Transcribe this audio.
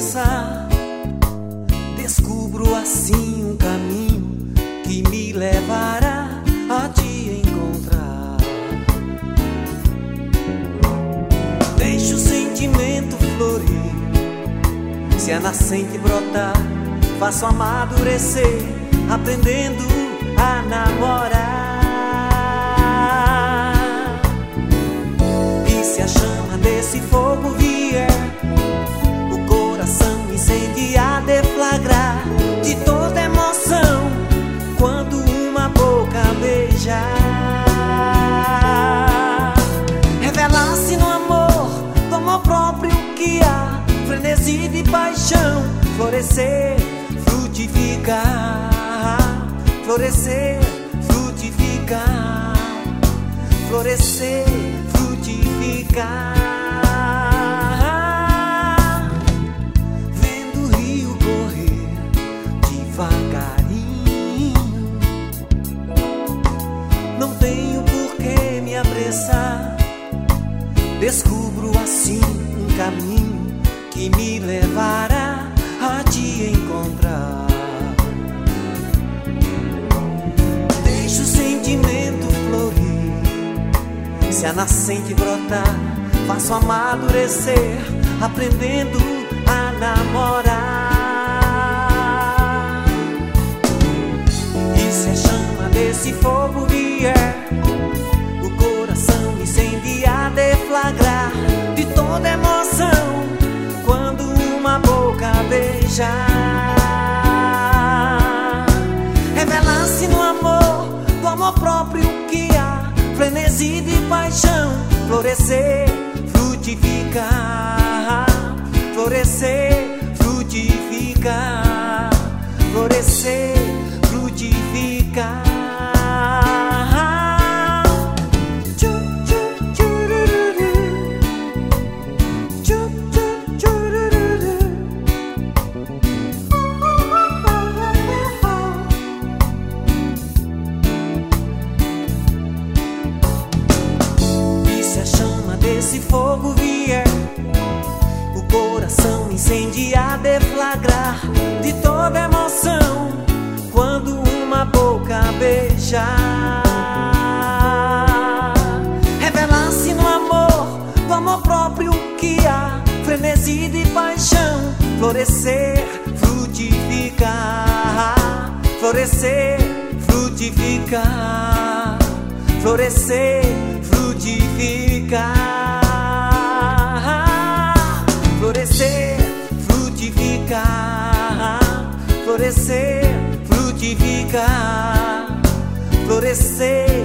apressa, descubro assim um caminho que me levará a te encontrar. Deixa o sentimento florir, se a nascente brotar, faço amadurecer, aprendendo a namorar. E se a chama desse fogo vier, o coração incendiar, deflagrar de toda emoção, quando uma boca beijar, revelar-se no amor, do amor próprio que há, frenesi de paixão, florescer, frutificar, florescer, frutificar, florescer, frutificar. Vendo o rio correr devagarinho, não tenho por que me apressar, descubro assim um caminho que me levará a te encontrar. Deixa o sentimento florir, se a nascente brotar, faço amadurecer, aprendendo a namorar. E se a chama desse fogo vier, o coração incendiar, deflagrar de toda emoção, quando uma boca beijar, revelar-se no amor, do amor próprio que há, frenesi de paixão, florescer, frutificar, florescer, frutificar, florescer, frutificar. Se fogo vier, o coração incendiar, deflagrar de toda emoção, quando uma boca beijar, revelar-se no amor, do amor próprio que há, frenesi de paixão, florescer, frutificar, florescer, frutificar, florescer, frutificar. Florescer, frutificar, florescer, frutificar, florescer,